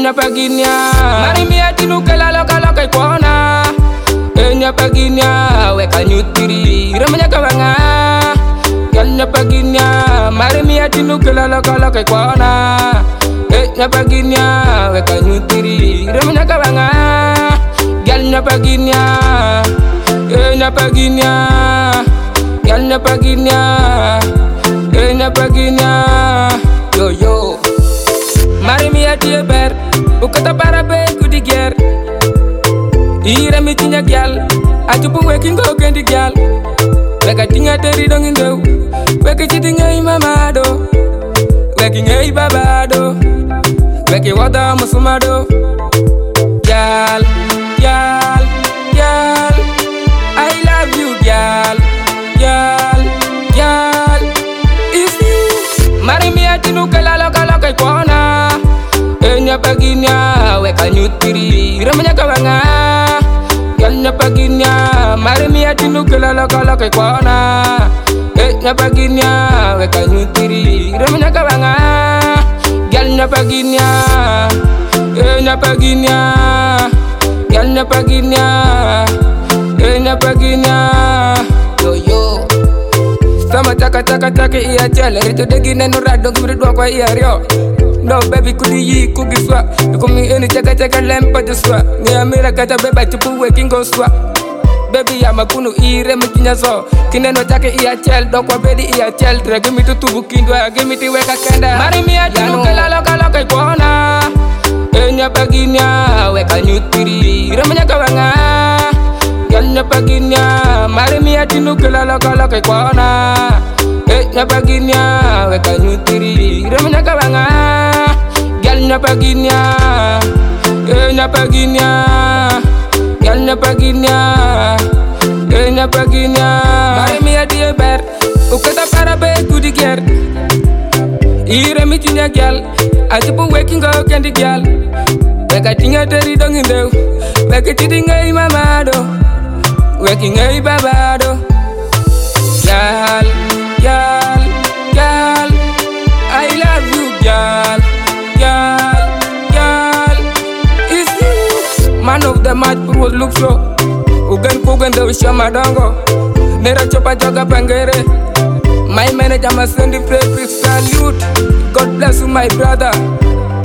enya paginia. Mari mi atinu kela loka loka ikona. Enya paginia, weka nyutiri, remenya kawanga. Enya paginia, mari mi atinu kela loka loka ikona. Enya paginia, weka nyutiri, remenya kawanga. Enya paginia, enya paginia, enya paginia, enya paginia. Yo yo, mari mi atie ber, ukata barabe kudiger. Ira mi tinya gyal, ajubu weki ngo gendi gyal. Weka tinya teri dong indo, weki chiti ngai mamado, weki ngai babado, weki wada musumado. Gyal, gyal, gyal, I love you gyal, gyal, gyal. Is you? Mari mi atinu kala loka loka ikona. Enya paginia, weka nyutiri, remenya kawanga. Enya paginia, mari mi atinu kela loka loka ikona. Enya paginia, weka nyutiri, remenya kawanga. Enya paginia, enya paginia, enya paginia, enya paginia. Yo yo, sama taka taka taka iya chale, rito degi neno rado gimridwa kwa iya rio. No baby kudi yi kugiswa, kumi eni chaka chaka lempa juswa. Ni amira kata beba chupu weki ngoswa. Baby ya makunu ire mkinya so. Kineno chake iya chel, dokwa bedi iya chel. Tura gimi tutubu kindwa, gimi tiweka kenda. Mari mi atinu kela loka loka ikona. Enya paginia, weka nyutiri, remenya kawanga. Enya paginia, mari mi atinu kela loka loka ikona. Enya paginia, weka nyutiri, remenya kawanga. Enya paginia, enya paginia, enya paginia, enya paginia. Mari mi atie ber, ukata barabe kudiger. Ira mi tinya gyal, ajubu weki ngo kendi gyal. Weka tinya teri dong indo, weki chiti ngai mamado, weki ngai babado. Gyal, gyal, gyal, I love you gyal, gyal, gyal. Is you? Man of the match pro look show. Ugan kugan do shama dongo. Nera chopa joga bangere. My manager must send the Frederick salute. God bless you my brother.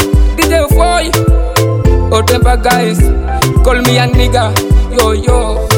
DJ Foy, Otempa guys, call me a nigga. Yo yo.